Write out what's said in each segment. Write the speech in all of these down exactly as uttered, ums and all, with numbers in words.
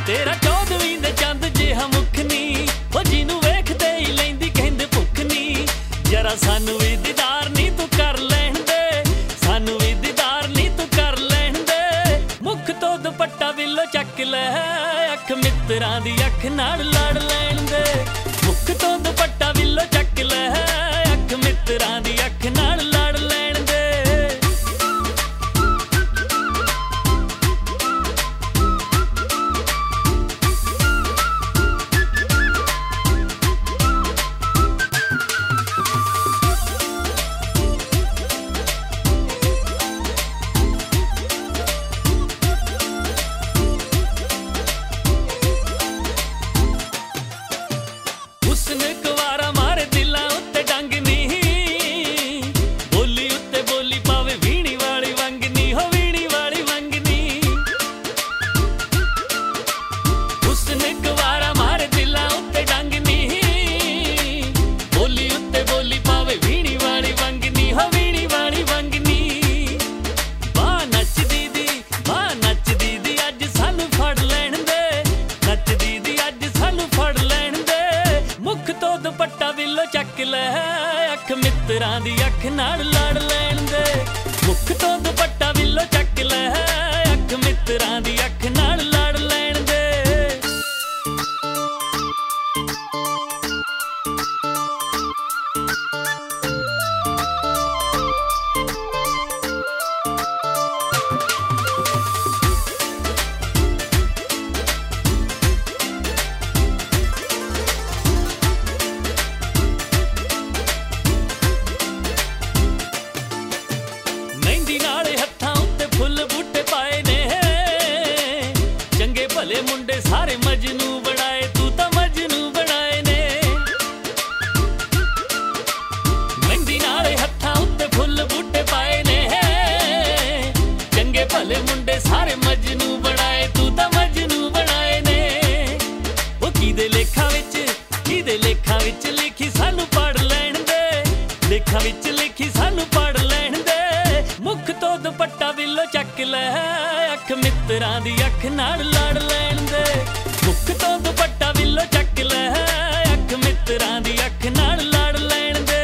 तेरा चौदहवीं दे चंद जिहा मुख नी, ओ जिनू वेखदे ही लैंदी कहंदे भुख नी। जरा सानू भी दीदार नी तू कर लैण दे, सानू भी दीदार नी तू कर लैण दे। मुख तो दुपट्टा विलो चक लै, अख मित्रां दी अख नाल लड़ लैण दे। मुख तो दुपट्टा विलो चक लै, अख मित्रां दी अख नाल लड़ लैण दे। चक लै, अख मित्रां दी अख नाल लड़ लैण दे। मुख तो दुपट्टा विलो चक लै, अख मित्रां दी अख नाल लड़ लैण दे। मुंडे सारे मजनू बनाए, तू तो मजनू बनाए ने। मेहंदी नाले हत्थां उत्ते फुल बूटे पाए ने, चंगे भले मुंडे सारे मजनू बनाए, तू तो मजनू बनाए ने। वो किदे लेखा विच किदे लेखा विच लिखी सानू पढ़ लैण दे, लेखा विच लिखी सानू पढ़ लैण दे। मुख तो दुपट्टा विलो चक लै, अख मित्रां दी अख नाल लड़ लैण दे। मुख तो दुपट्टा विलो चक लै, अख मित्रां दी अख नाल लड़ लैण दे।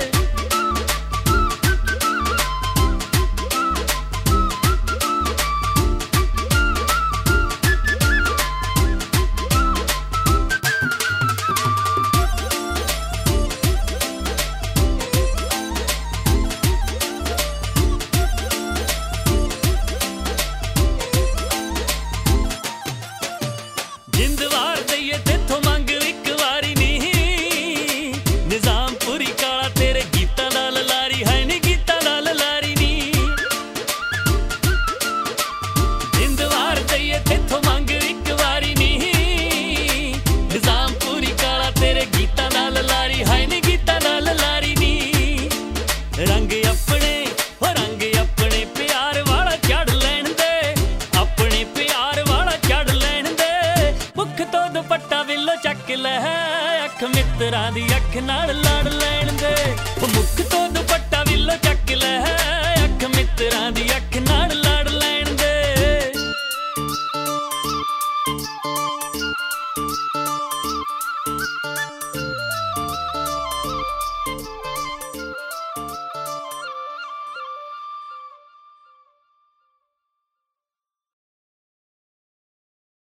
रंग अपने हो रंग अपने प्यार वाला चढ़ लैण दे, अपने प्यार वाला चढ़ लैण दे। मुख तो दुपट्टा विलो चक लै, अख मित्रां दी अख नाल लड़ लैण दे। मुख तो दुपट्टा विलो चक लै, अख मित्रां दी अख नाल